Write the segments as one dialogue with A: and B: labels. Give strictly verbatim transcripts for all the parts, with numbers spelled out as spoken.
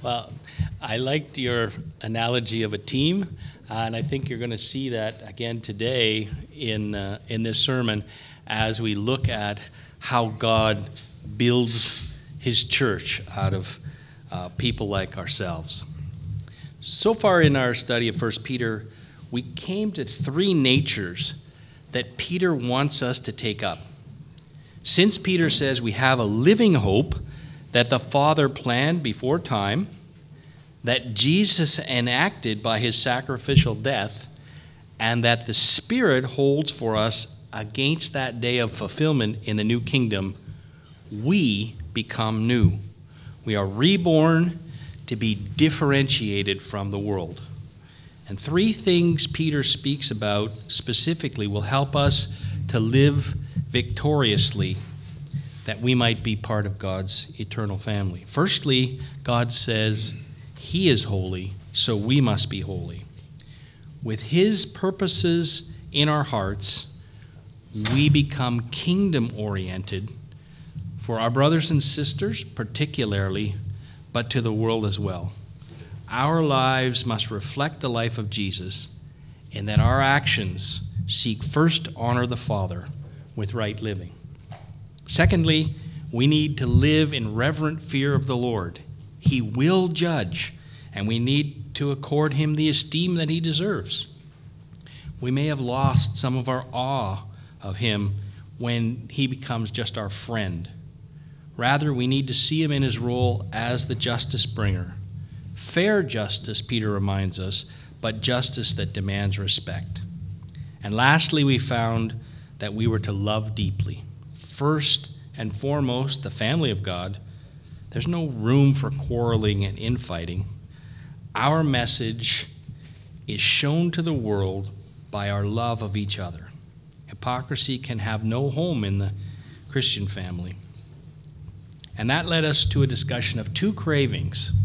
A: Well, I liked your analogy of a team, uh, and I think you're going to see that again today in uh, in this sermon as we look at how God builds his church out of uh, people like ourselves. So far in our study of First Peter, we came to three natures that Peter wants us to take up. Since Peter says we have a living hope that the Father planned before time, that Jesus enacted by his sacrificial death, and that the Spirit holds for us against that day of fulfillment in the new kingdom, we become new. We are reborn to be differentiated from the world. And three things Peter speaks about specifically will help us to live victoriously, that we might be part of God's eternal family. Firstly, God says he is holy, so we must be holy. With his purposes in our hearts, we become kingdom-oriented for our brothers and sisters particularly, but to the world as well. Our lives must reflect the life of Jesus, in that our actions seek first to honor the Father with right living. Secondly, we need to live in reverent fear of the Lord. He will judge, and we need to accord him the esteem that he deserves. We may have lost some of our awe of him when he becomes just our friend. Rather, we need to see him in his role as the justice bringer. Fair justice, Peter reminds us, but justice that demands respect. And lastly, we found that we were to love deeply. First and foremost, the family of God. There's no room for quarreling and infighting. Our message is shown to the world by our love of each other. Hypocrisy can have no home in the Christian family. And that led us to a discussion of two cravings.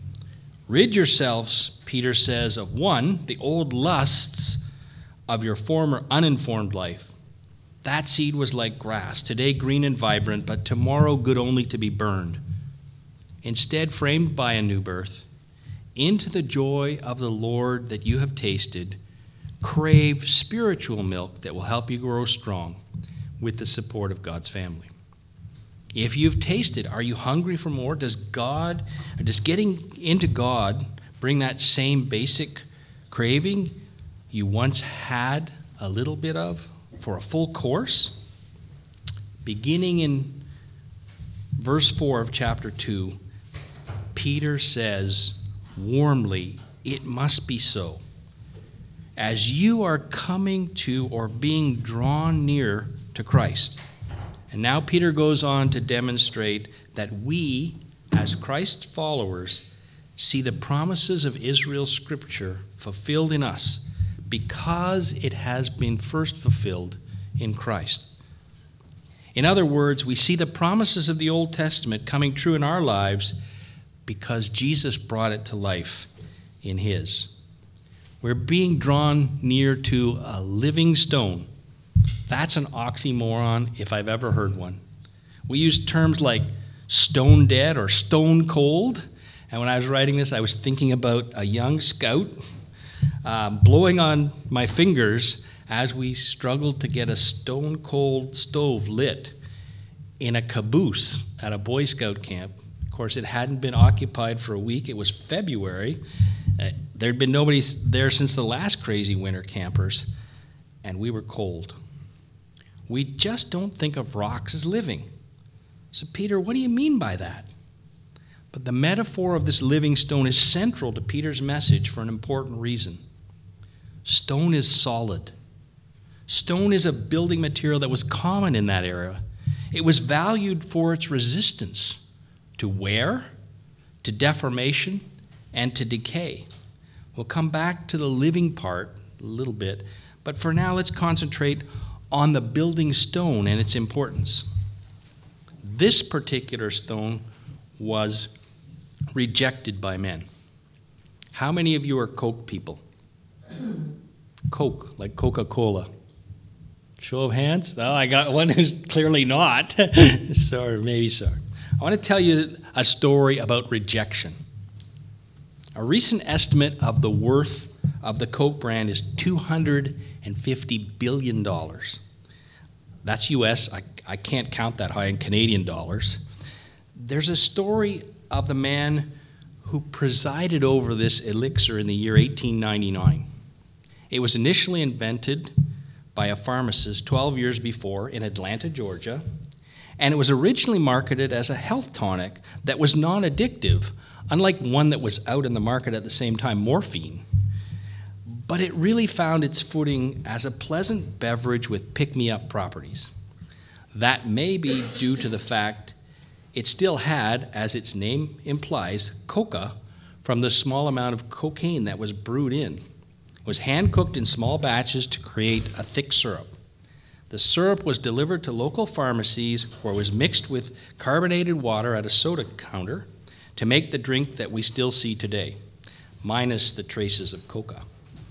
A: Rid yourselves, Peter says, of one, the old lusts of your former uninformed life. That seed was like grass, today green and vibrant, but tomorrow good only to be burned. Instead, framed by a new birth, into the joy of the Lord that you have tasted, crave spiritual milk that will help you grow strong with the support of God's family. If you've tasted, are you hungry for more? Does God, or does getting into God bring that same basic craving you once had a little bit of for a full course? Beginning in verse four of chapter two, Peter says warmly, it must be so. As you are coming to or being drawn near to Christ. And now Peter goes on to demonstrate that we, as Christ's followers, see the promises of Israel's scripture fulfilled in us because it has been first fulfilled in Christ. In other words, we see the promises of the Old Testament coming true in our lives because Jesus brought it to life in his. We're being drawn near to a living stone. That's an oxymoron if I've ever heard one. We use terms like stone dead or stone cold. And when I was writing this, I was thinking about a young scout uh, blowing on my fingers as we struggled to get a stone cold stove lit in a caboose at a Boy Scout camp. Of course, it hadn't been occupied for a week. It was February. Uh, there'd been nobody there since the last crazy winter campers, and we were cold. We just don't think of rocks as living. So, Peter, what do you mean by that? But the metaphor of this living stone is central to Peter's message for an important reason. Stone is solid. Stone is a building material that was common in that era. It was valued for its resistance to wear, to deformation, and to decay. We'll come back to the living part a little bit, but for now let's concentrate on the building stone and its importance. This particular stone was rejected by men. How many of you are Coke people? Coke, like Coca-Cola. Show of hands? Oh, I got one who's clearly not. Sorry, maybe so. I want to tell you a story about rejection. A recent estimate of the worth of the Coke brand is two hundred fifty billion dollars. That's U S. I, I can't count that high in Canadian dollars. There's a story of the man who presided over this elixir in the year eighteen ninety-nine. It was initially invented by a pharmacist twelve years before in Atlanta, Georgia, and it was originally marketed as a health tonic that was non-addictive, unlike one that was out in the market at the same time, morphine. But it really found its footing as a pleasant beverage with pick-me-up properties. That may be due to the fact it still had, as its name implies, coca from the small amount of cocaine that was brewed in. It was hand-cooked in small batches to create a thick syrup. The syrup was delivered to local pharmacies where it was mixed with carbonated water at a soda counter to make the drink that we still see today, minus the traces of coca.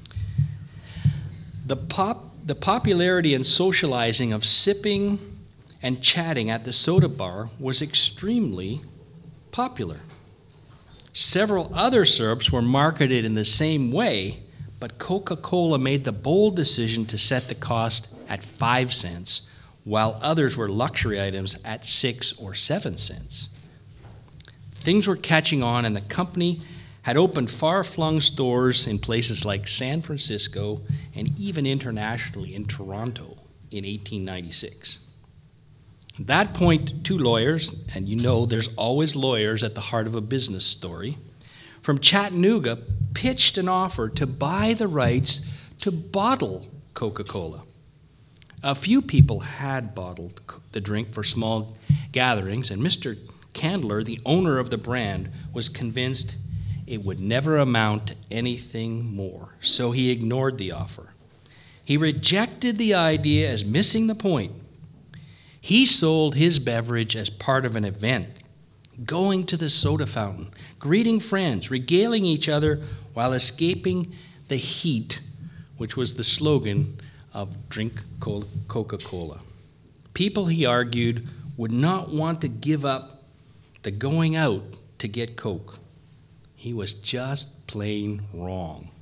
A: The, pop, the popularity and socializing of sipping and chatting at the soda bar was extremely popular. Several other syrups were marketed in the same way, but Coca-Cola made the bold decision to set the cost at five cents, while others were luxury items at six or seven cents. Things were catching on, and the company had opened far-flung stores in places like San Francisco and even internationally in Toronto in eighteen ninety-six. At that point, two lawyers, and you know there's always lawyers at the heart of a business story, from Chattanooga pitched an offer to buy the rights to bottle Coca-Cola. A few people had bottled the drink for small gatherings, and Mister Candler, the owner of the brand, was convinced it would never amount to anything more, so he ignored the offer. He rejected the idea as missing the point. He sold his beverage as part of an event, going to the soda fountain, greeting friends, regaling each other while escaping the heat, which was the slogan of Drink Coca-Cola. People, he argued, would not want to give up the going out to get Coke. He was just plain wrong.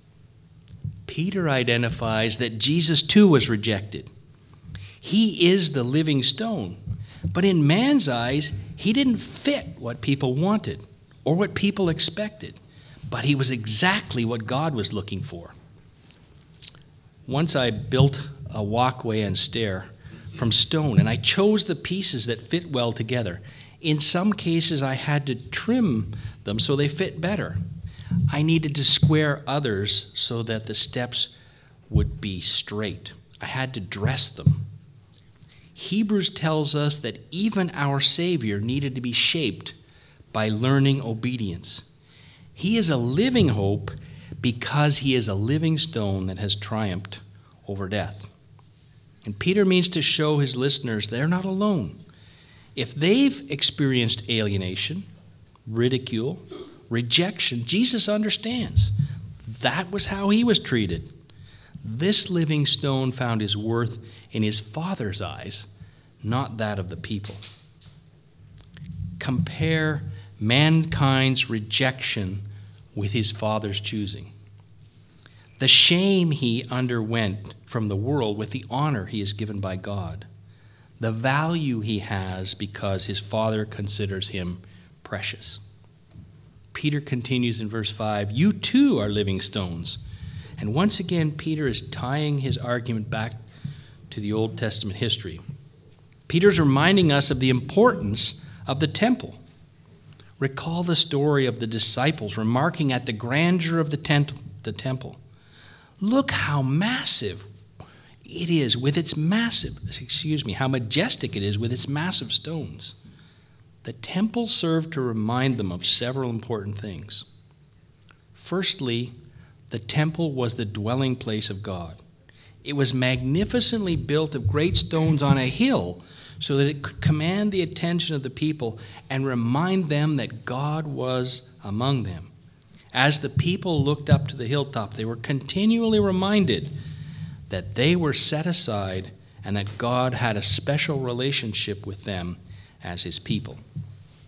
A: Peter identifies that Jesus too was rejected. He is the living stone, but in man's eyes, he didn't fit what people wanted or what people expected, but he was exactly what God was looking for. Once I built a walkway and stair from stone, and I chose the pieces that fit well together. In some cases, I had to trim them so they fit better. I needed to square others so that the steps would be straight. I had to dress them. Hebrews tells us that even our Savior needed to be shaped by learning obedience. He is a living hope because he is a living stone that has triumphed over death. And Peter means to show his listeners they're not alone. If they've experienced alienation, ridicule, rejection, Jesus understands. That was how he was treated. This living stone found his worth in his Father's eyes, not that of the people. Compare mankind's rejection with his Father's choosing. The shame he underwent from the world with the honor he is given by God. The value he has because his Father considers him precious. Peter continues in verse five, you too are living stones. And once again, Peter is tying his argument back to the Old Testament history. Peter's reminding us of the importance of the temple. Recall the story of the disciples remarking at the grandeur of the, tent- the temple. Look how massive it is with its massive, excuse me, how majestic it is with its massive stones. The temple served to remind them of several important things. Firstly, the temple was the dwelling place of God. It was magnificently built of great stones on a hill so that it could command the attention of the people and remind them that God was among them. As the people looked up to the hilltop, they were continually reminded that they were set aside and that God had a special relationship with them as his people.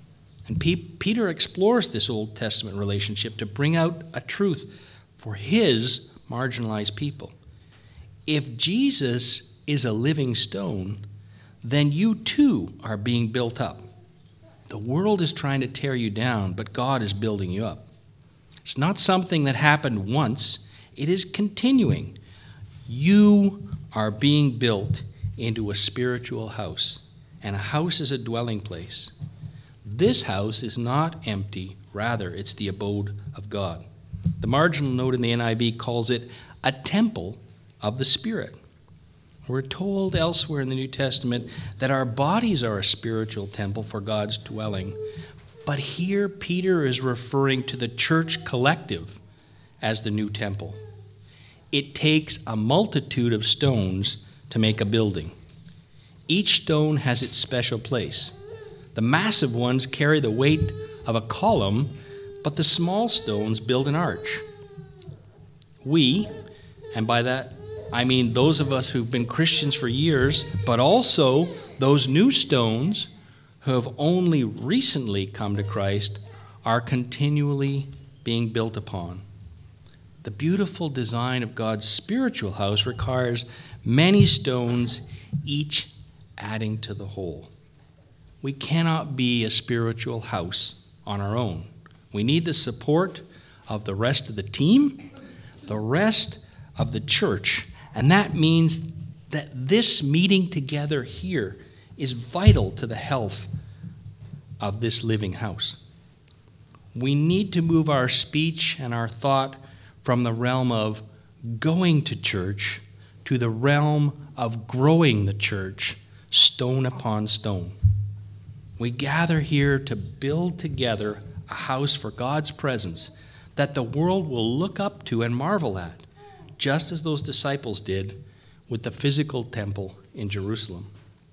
A: And P- Peter explores this Old Testament relationship to bring out a truth for his marginalized people. If Jesus is a living stone, then you too are being built up. The world is trying to tear you down, but God is building you up. It's not something that happened once, it is continuing. You are being built into a spiritual house, and a house is a dwelling place. This house is not empty, rather, it's the abode of God. The marginal note in the N I V calls it a temple of the Spirit. We're told elsewhere in the New Testament that our bodies are a spiritual temple for God's dwelling. But here Peter is referring to the church collective as the new temple. It takes a multitude of stones to make a building. Each stone has its special place. The massive ones carry the weight of a column, but the small stones build an arch. We, and by that I mean those of us who've been Christians for years, but also those new stones who have only recently come to Christ, are continually being built upon. The beautiful design of God's spiritual house requires many stones, each adding to the whole. We cannot be a spiritual house on our own. We need the support of the rest of the team, the rest of the church, and that means that this meeting together here is vital to the health of this living house. We need to move our speech and our thought from the realm of going to church to the realm of growing the church, stone upon stone. We gather here to build together a house for God's presence that the world will look up to and marvel at, just as those disciples did with the physical temple in Jerusalem.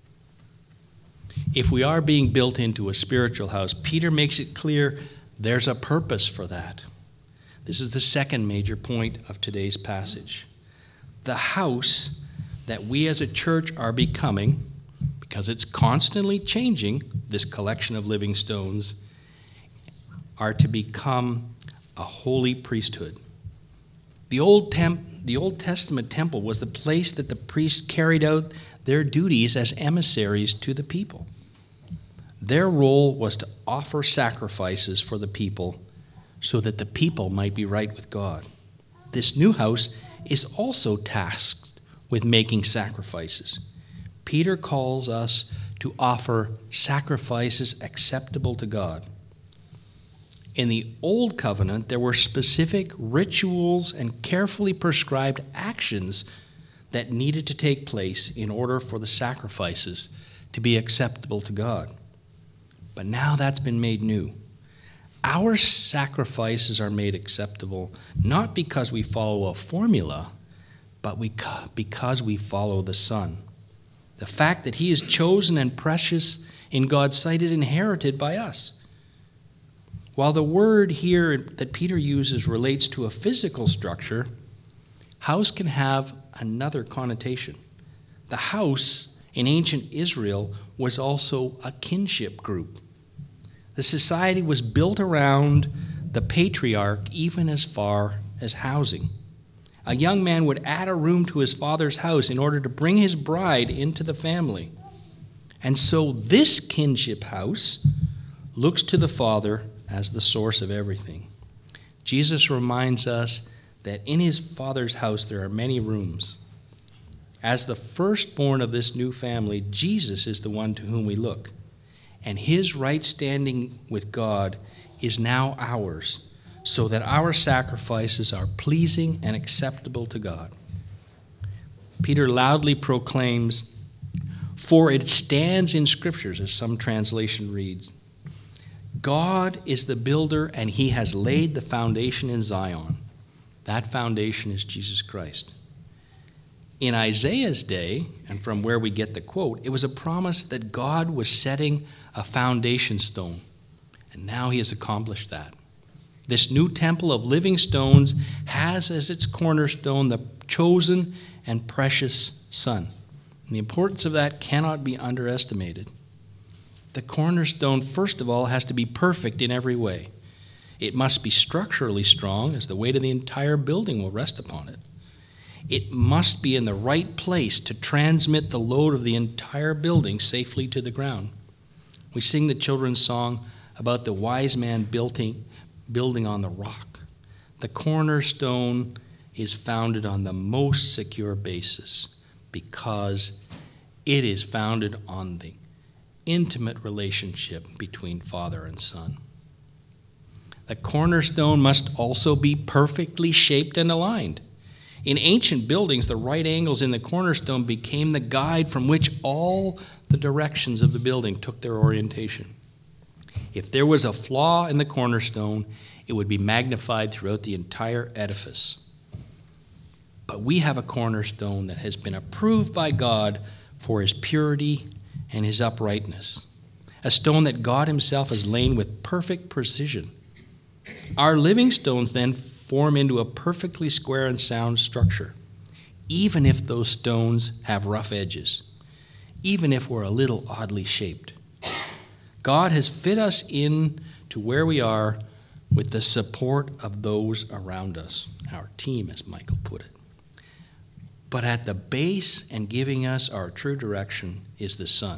A: If we are being built into a spiritual house, Peter makes it clear there's a purpose for that. This is the second major point of today's passage. The house that we as a church are becoming, because it's constantly changing, this collection of living stones, are to become a holy priesthood. The Old Tem- the Old Testament temple was the place that the priests carried out their duties as emissaries to the people. Their role was to offer sacrifices for the people so that the people might be right with God. This new house is also tasked with making sacrifices. Peter calls us to offer sacrifices acceptable to God. In the Old Covenant, there were specific rituals and carefully prescribed actions that needed to take place in order for the sacrifices to be acceptable to God. But now that's been made new. Our sacrifices are made acceptable not because we follow a formula, but we, because we follow the Son. The fact that he is chosen and precious in God's sight is inherited by us. While the word here that Peter uses relates to a physical structure, house can have another connotation. The house in ancient Israel was also a kinship group. The society was built around the patriarch even as far as housing. A young man would add a room to his father's house in order to bring his bride into the family. And so this kinship house looks to the Father as the source of everything. Jesus reminds us that in his Father's house there are many rooms. As the firstborn of this new family, Jesus is the one to whom we look. And his right standing with God is now ours, so that our sacrifices are pleasing and acceptable to God. Peter loudly proclaims, "For it stands in Scriptures," as some translation reads, God is the builder, and he has laid the foundation in Zion. That foundation is Jesus Christ. In Isaiah's day, and from where we get the quote, it was a promise that God was setting a foundation stone, and now he has accomplished that. This new temple of living stones has as its cornerstone the chosen and precious Son. And the importance of that cannot be underestimated. The cornerstone, first of all, has to be perfect in every way. It must be structurally strong, as the weight of the entire building will rest upon it. It must be in the right place to transmit the load of the entire building safely to the ground. We sing the children's song about the wise man building, building on the rock. The cornerstone is founded on the most secure basis because it is founded on the intimate relationship between Father and Son. The cornerstone must also be perfectly shaped and aligned. In ancient buildings, the right angles in the cornerstone became the guide from which all the directions of the building took their orientation. If there was a flaw in the cornerstone, it would be magnified throughout the entire edifice. But we have a cornerstone that has been approved by God for his purity and his uprightness, a stone that God himself has laid with perfect precision. Our living stones then form into a perfectly square and sound structure, even if those stones have rough edges, even if we're a little oddly shaped. God has fit us in to where we are with the support of those around us, our team, as Michael put it. But at the base and giving us our true direction is the Son.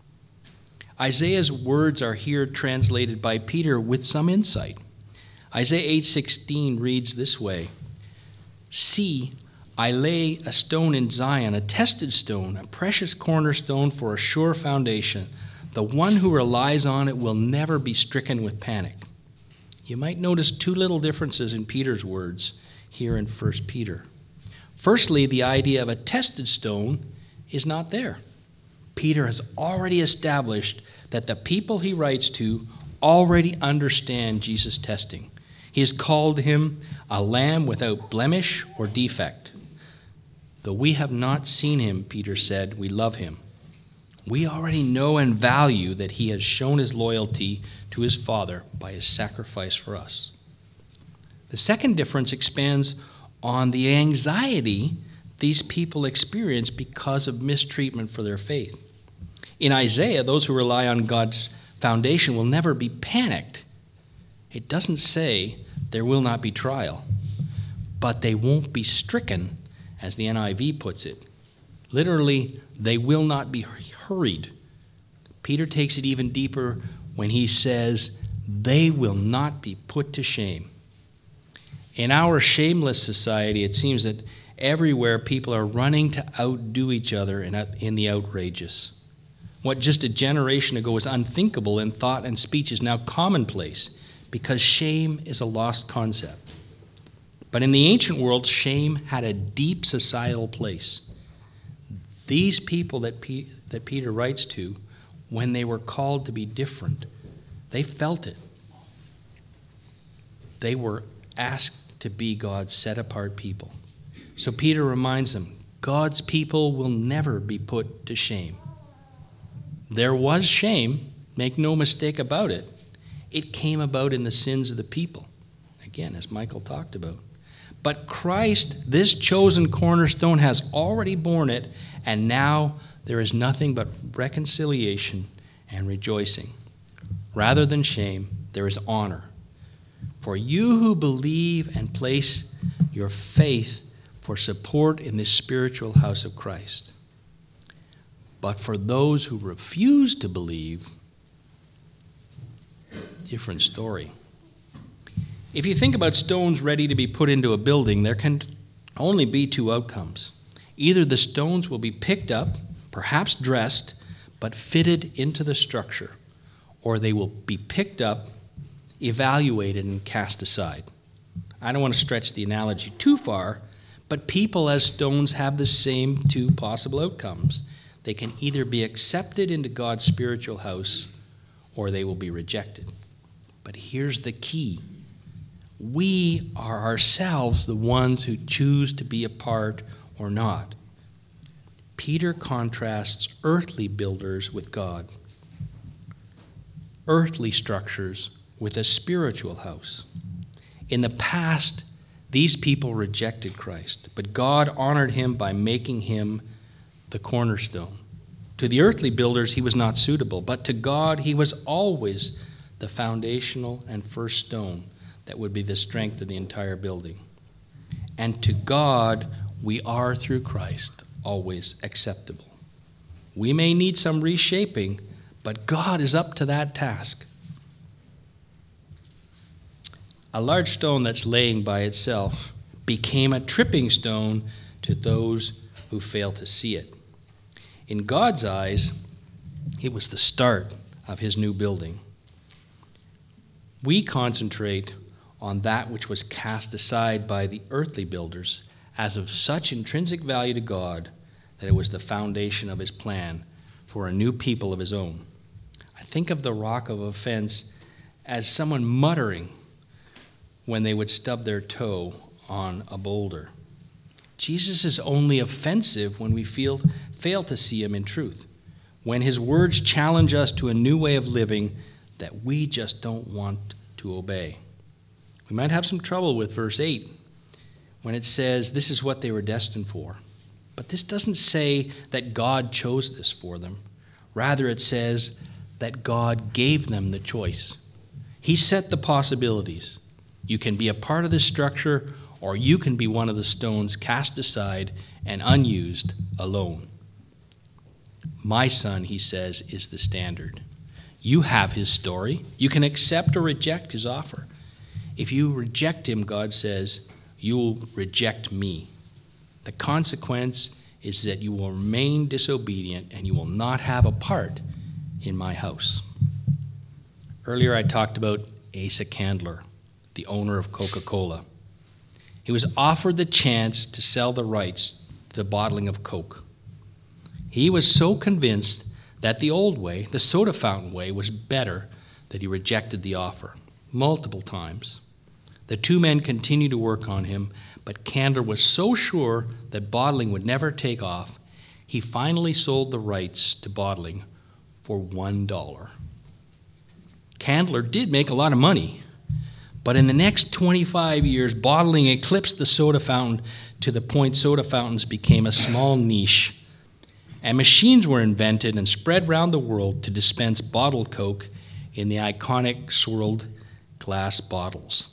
A: Isaiah's words are here translated by Peter with some insight. Isaiah eight sixteen reads this way, "See, I lay a stone in Zion, a tested stone, a precious cornerstone for a sure foundation. The one who relies on it will never be stricken with panic." You might notice two little differences in Peter's words here in First Peter. Firstly, the idea of a tested stone is not there. Peter has already established that the people he writes to already understand Jesus' testing. He has called him a lamb without blemish or defect. Though we have not seen him, Peter said, we love him. We already know and value that he has shown his loyalty to his Father by his sacrifice for us. The second difference expands on the anxiety these people experience because of mistreatment for their faith. In Isaiah, those who rely on God's foundation will never be panicked. It doesn't say there will not be trial, but they won't be stricken, as the N I V puts it. Literally, they will not be hurried. Peter takes it even deeper when he says, they will not be put to shame. In our shameless society, it seems that everywhere people are running to outdo each other in, in the outrageous. What just a generation ago was unthinkable in thought and speech is now commonplace because shame is a lost concept. But in the ancient world, shame had a deep societal place. These people that, P- that Peter writes to, when they were called to be different, they felt it. They were asked to be God's set-apart people. So Peter reminds them, God's people will never be put to shame. There was shame, make no mistake about it. It came about in the sins of the people, again, as Michael talked about. But Christ, this chosen cornerstone, has already borne it, and now there is nothing but reconciliation and rejoicing. Rather than shame, there is honor. For you who believe and place your faith for support in this spiritual house of Christ. But for those who refuse to believe, different story. If you think about stones ready to be put into a building, there can only be two outcomes. Either the stones will be picked up, perhaps dressed, but fitted into the structure, or they will be picked up, evaluated, and cast aside. I don't want to stretch the analogy too far, but people as stones have the same two possible outcomes. They can either be accepted into God's spiritual house, or they will be rejected. But here's the key. We are ourselves the ones who choose to be a part or not. Peter contrasts earthly builders with God, earthly structures with a spiritual house. In the past, these people rejected Christ, but God honored him by making him the cornerstone. To the earthly builders, he was not suitable, but to God, he was always the foundational and first stone that would be the strength of the entire building. And to God, we are, through Christ, always acceptable. We may need some reshaping, but God is up to that task. A large stone that's laying by itself became a tripping stone to those who fail to see it. In God's eyes, it was the start of his new building. We concentrate on that which was cast aside by the earthly builders as of such intrinsic value to God that it was the foundation of his plan for a new people of his own. I think of the rock of offense as someone muttering when they would stub their toe on a boulder. Jesus is only offensive when we feel, fail to see him in truth, when his words challenge us to a new way of living that we just don't want to obey. We might have some trouble with verse eight when it says this is what they were destined for. But this doesn't say that God chose this for them. Rather, it says that God gave them the choice. He set the possibilities. You can be a part of this structure, or you can be one of the stones cast aside and unused alone. My son, he says, is the standard. You have his story. You can accept or reject his offer. If you reject him, God says, you will reject me. The consequence is that you will remain disobedient and you will not have a part in my house. Earlier I talked about Asa Candler, the owner of Coca-Cola. He was offered the chance to sell the rights to the bottling of Coke. He was so convinced that the old way, the soda fountain way, was better that he rejected the offer multiple times. The two men continued to work on him, but Candler was so sure that bottling would never take off, he finally sold the rights to bottling for one dollar. Candler did make a lot of money, but in the next twenty-five years, bottling eclipsed the soda fountain to the point soda fountains became a small niche, and machines were invented and spread around the world to dispense bottled Coke in the iconic swirled glass bottles.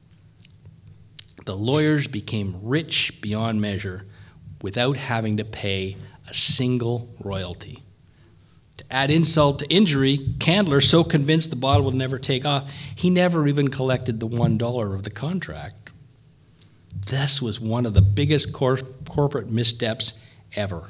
A: The lawyers became rich beyond measure without having to pay a single royalty. To add insult to injury, Candler, so convinced the bottle would never take off, he never even collected the one dollar of the contract. This was one of the biggest cor- corporate missteps ever.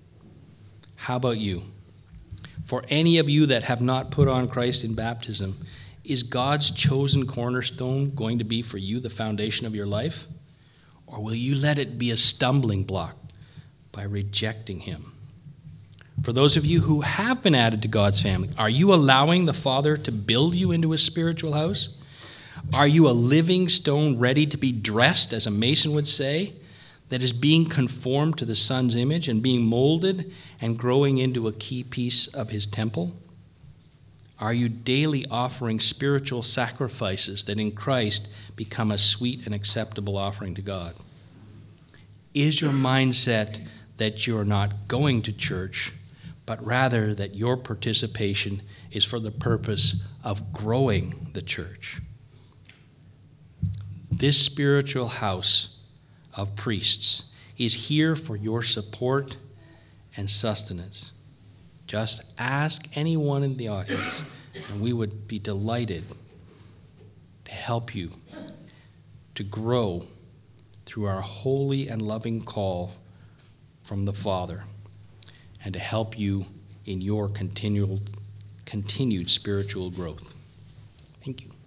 A: How about you? For any of you that have not put on Christ in baptism, is God's chosen cornerstone going to be for you the foundation of your life? Or will you let it be a stumbling block by rejecting him? For those of you who have been added to God's family, are you allowing the Father to build you into a spiritual house? Are you a living stone ready to be dressed, as a mason would say, that is being conformed to the Son's image and being molded and growing into a key piece of his temple? Are you daily offering spiritual sacrifices that in Christ become a sweet and acceptable offering to God? Is your mindset that you're not going to church, but rather that your participation is for the purpose of growing the church? This spiritual house of priests is here for your support and sustenance. Just ask anyone in the audience, and we would be delighted to help you to grow through our holy and loving call from the Father, and to help you in your continual, continued spiritual growth. Thank you.